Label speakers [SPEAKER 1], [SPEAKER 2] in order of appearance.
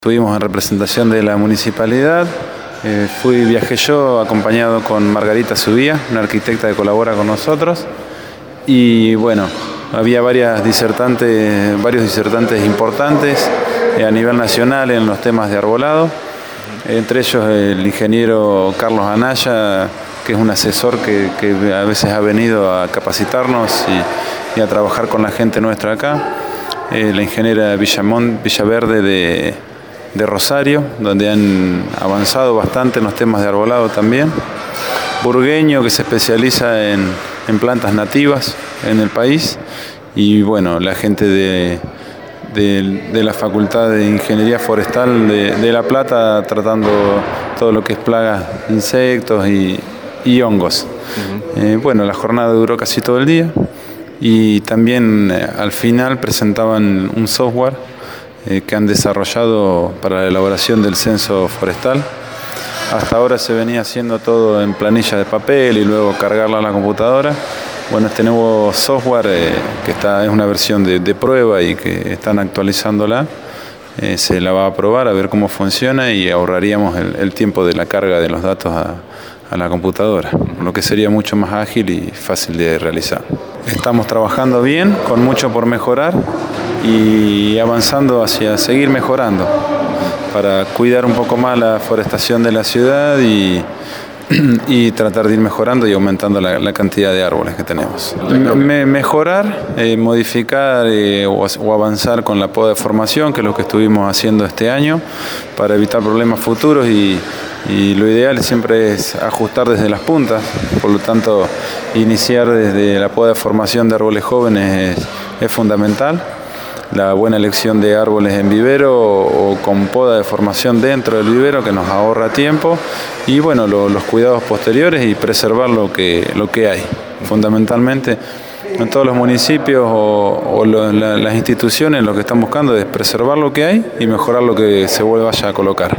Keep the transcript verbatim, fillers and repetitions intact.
[SPEAKER 1] Estuvimos en representación de la municipalidad, eh, fui, viajé yo acompañado con Margarita Subía, una arquitecta que colabora con nosotros, y bueno, había varias disertantes, varios disertantes importantes eh, a nivel nacional en los temas de arbolado, entre ellos el ingeniero Carlos Anaya, que es un asesor que, que a veces ha venido a capacitarnos y, y a trabajar con la gente nuestra acá, eh, la ingeniera Villamón, Villaverde de de Rosario, donde han avanzado bastante en los temas de arbolado también. Burgueño, que se especializa en, en plantas nativas en el país. Y bueno, la gente de, de, de la Facultad de Ingeniería Forestal de, de La Plata, tratando todo lo que es plagas, insectos y, y hongos. Uh-huh. eh, bueno, la jornada duró casi todo el día. Y también eh, al final presentaban un software Eh, que han desarrollado para la elaboración del censo forestal. Hasta ahora se venía haciendo todo en planilla de papel y luego cargarla a la computadora. Bueno, este nuevo software, eh, que está, es una versión de, de prueba y que están actualizándola, eh, se la va a probar a ver cómo funciona y ahorraríamos el, el tiempo de la carga de los datos a, a la computadora, lo que sería mucho más ágil y fácil de realizar. Estamos trabajando bien, con mucho por mejorar y avanzando hacia seguir mejorando para cuidar un poco más la forestación de la ciudad y, y tratar de ir mejorando y aumentando la, la cantidad de árboles que tenemos. Me, mejorar, eh, modificar eh, o, o avanzar con la poda de formación, que es lo que estuvimos haciendo este año, para evitar problemas futuros y, y lo ideal siempre es ajustar desde las puntas, por lo tanto iniciar desde la poda de formación de árboles jóvenes es, es fundamental. La buena elección de árboles en vivero o, o con poda de formación dentro del vivero, que nos ahorra tiempo, y bueno, lo, los cuidados posteriores y preservar lo que, lo que hay. Fundamentalmente en todos los municipios o, o lo, la, las instituciones lo que están buscando es preservar lo que hay y mejorar lo que se vuelva a colocar.